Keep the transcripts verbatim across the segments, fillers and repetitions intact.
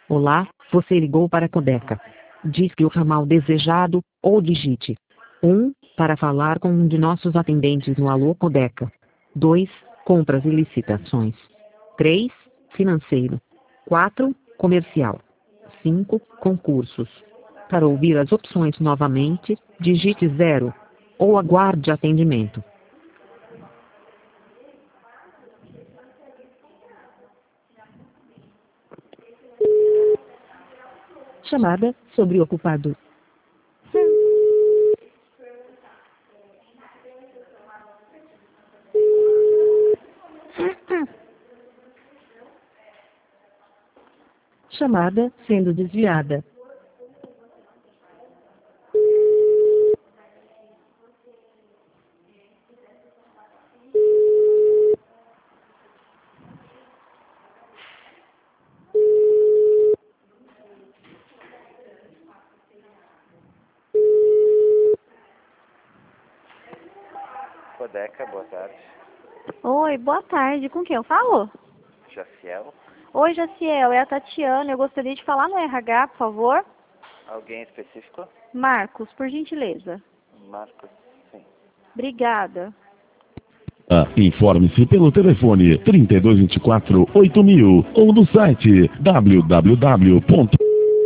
Olá, você ligou para a Codeca. Disque o ramal desejado, ou digite um para falar com um de nossos atendentes no Alô Codeca. dois Compras e licitações. três Financeiro. quatro Comercial. cinco Concursos. Para ouvir as opções novamente, digite zero. Ou aguarde atendimento. Chamada sobreocupado. Chamada sendo desviada. Codeca, boa tarde. Oi, boa tarde. Com quem eu falo? Jaciel. Oi, Jaciel, é a Tatiana. Eu gostaria de falar no R H, por favor. Alguém específico? Marcos, por gentileza. Marcos, sim. Obrigada. Ah, informe-se pelo telefone trinta e dois vinte e quatro, oito mil ou no site w w w ponto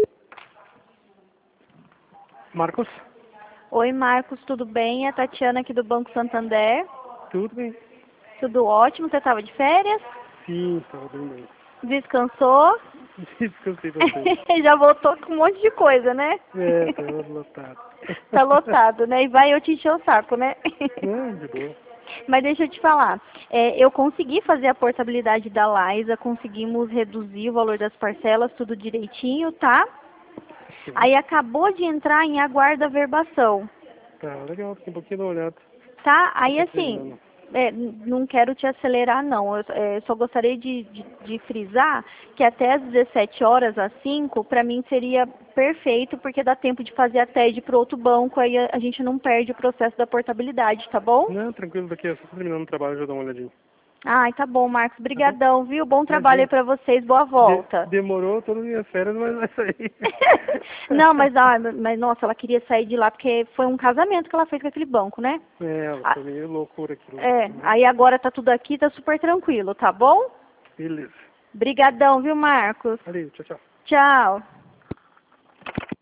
Marcos, Oi, Marcos, tudo bem? É a Tatiana aqui do Banco Santander. tudo bem? Tudo ótimo? Você estava de férias? Sim, estava bem bem. Descansou? Descansei bastante. Já voltou com um monte de coisa, né? É, estava lotado. Tá lotado, né? E vai eu te encher o saco, né? Não, de boa. Mas deixa eu te falar, é, eu consegui fazer a portabilidade da Laisa, conseguimos reduzir o valor das parcelas, tudo direitinho, tá? Sim. Aí acabou de entrar em aguardo a verbação, Tá, legal, fiquei um pouquinho olhado. tá? Aí Tá assim, terminando. é, não quero te acelerar não, eu é, só gostaria de, de, de frisar que até às dezessete horas, às cinco, para mim seria perfeito, porque dá tempo de fazer a T E D para outro banco, aí a, a gente não perde o processo da portabilidade, tá bom? Não, tranquilo, daqui a só terminando o trabalho, já dou uma olhadinha. Ai, tá bom, Marcos. Brigadão, viu? Bom trabalho aí Imagina. pra vocês. Boa volta. De- demorou todas as minhas férias, mas vai sair. Não, mas, ah, mas, nossa, ela queria sair de lá porque foi um casamento que ela fez com aquele banco, né? É, ela Ah, foi meio loucura aquilo. é, aí agora tá tudo aqui, tá super tranquilo, tá bom? Beleza. Brigadão, viu, Marcos? Valeu, tchau, tchau. Tchau.